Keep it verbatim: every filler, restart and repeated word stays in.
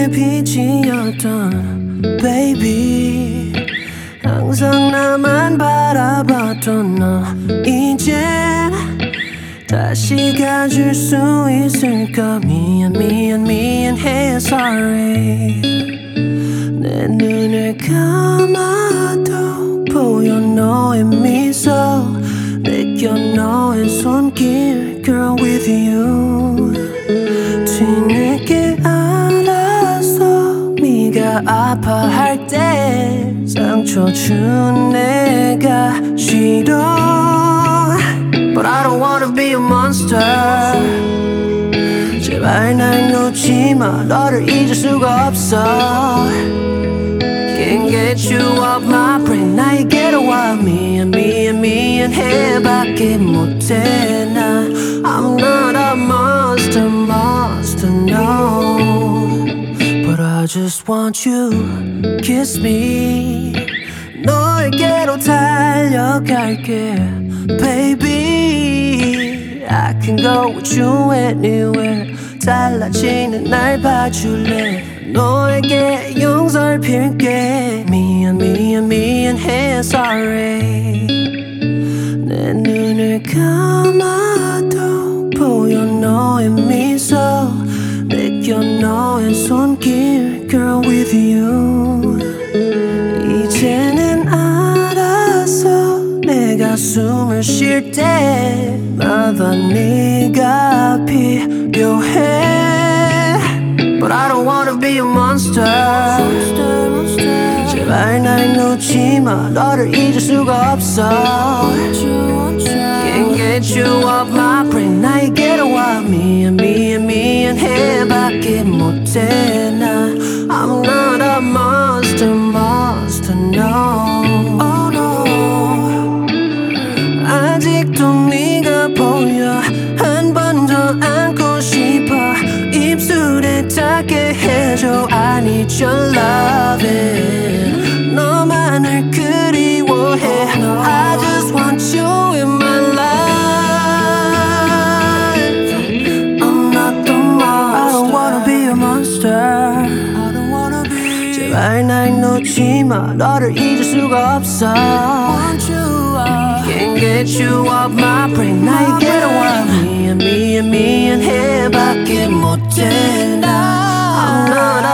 나의 빛이었던 baby 항상 나만 바라봤던 너 이젠 다시 가질 수 있을까 미안 미안 미안해 sorry 내 눈을 감아도 보여 너의 미소 느껴 너의 손길 Girl with you 뒤늦게 알았어 네가 아파할 때 상처 준 내가 싫어 But I don't wanna be a monster 제발 날 놓지 마 너를 잊을 수가 없어 Can't get you off my brain 나에게로 와 미안 미안 미안해 밖에 못해 나 I'm not a monster monster no But I just want you kiss me 너에게로 달려갈게 Baby I can go with you anywhere 달라지는 날 봐줄래 너에게 용서를 빌게 미안 미안 미안해 sorry 내 눈을 감아도 보여 너의 미소 느껴 너의 손길 Girl with you 이제는 알았어 내가 숨을 쉴 때마다 네가 필요해 But I don't wanna be a monster 제발 날 놓지 마 너를 잊을 수가 없어 Can't get you off my brain 나에게로 와 미안 미안 미안해 밖에 못해 나 I'm not a monster monster no Oh no 아직도 네가 보여 한 번 더 안고 싶어 입술에 닿게 해줘 I need your loving 너만을 그리워해 I just want you in my life I'm not the monster I don't wanna be a monster I don't wanna be 제발 날 놓지 마 너를 잊을 수가 없어 want you Can't get you off my brain 나에게로 와 미안 미안 미안해 밖에 못해 나 I'm not